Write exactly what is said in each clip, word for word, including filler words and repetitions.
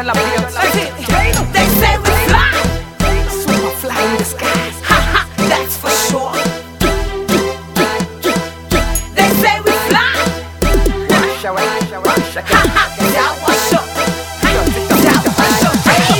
la piel. They say we fly, Super fly in the skies. ha ha, that's for sure. They say we fly, Wash away, wash away, wash away. ha ha, that was sure. That was sure.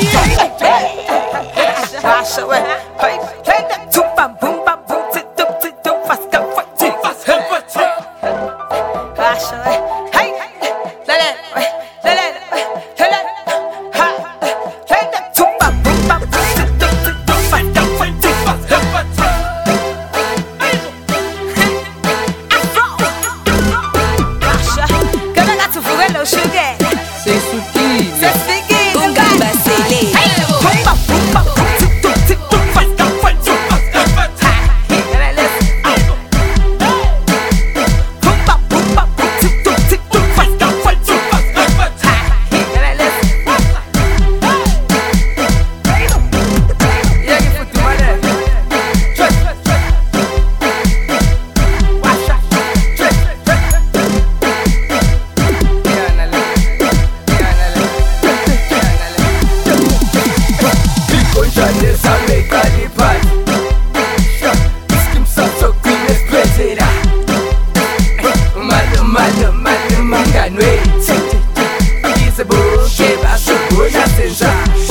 Wash away. Hey, hey, that two bam boom bam boom, tick tock tick tock, fast go fight, tick fast go fight, tick. Wash away. Hey, let it, let it, let it, ha. Hey, that two bam boom bam boom, tick tock tick tock, fast go fight, tick fast go fight, tick. Afro, Rasha, come on, that's a fuego sugar. Sei suquinho. Let's begin. Bunga basili. Hey, boom bam boom bam boom, tick tock tick tock, fast go fight, tick fast go fight, tick. Boom bam boom bam boom, tick tock tick tock, fast go fight, tick fast go fight, tick. E aí, puto, mané? Tchê, tchê, tchê. Washa, tchê, tchê. Yanale, yanale, yanale. Ficou já nessa mega liberdade. Skim só só queen espetera. Malo, malo, malo, manganwe. Avisa boke, baixo, boa, senja.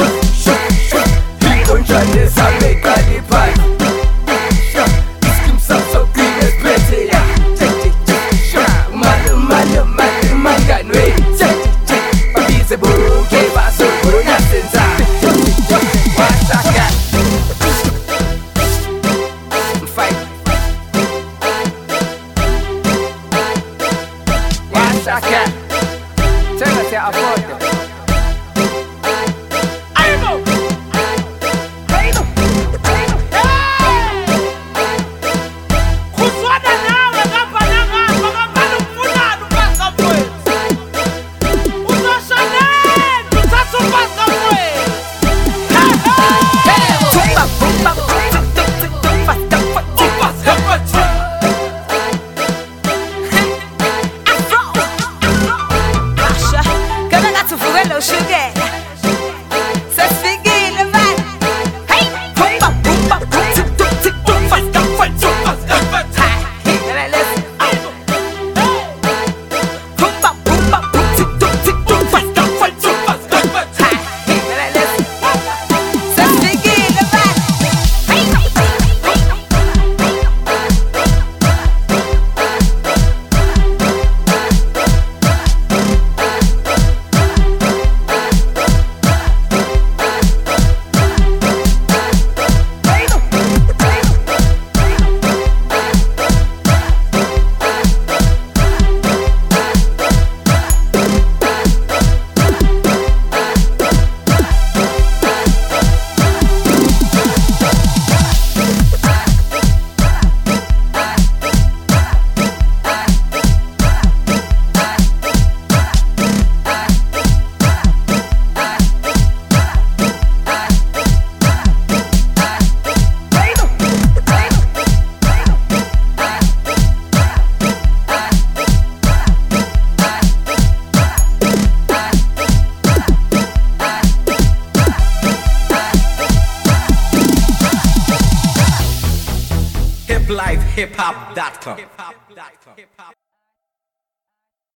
Ficou já nessa mega liberdade. Skim só só queen espetera. Malo, malo, malo, manganwe. Avisa boke, baixo, boa, senja. Wasaka. Fight. Wasaka. Tena se afote. Sugar. Let's begin, man. Hey, boom bam boom bam boom, tick tock tick tock, fast go fight, tick fast go fight, tick. Boom bam boom bam boom, tick tock tick tock, fast go fight, tick fast go fight, tick. Let's begin, man. Hey. hip life hip hop dot com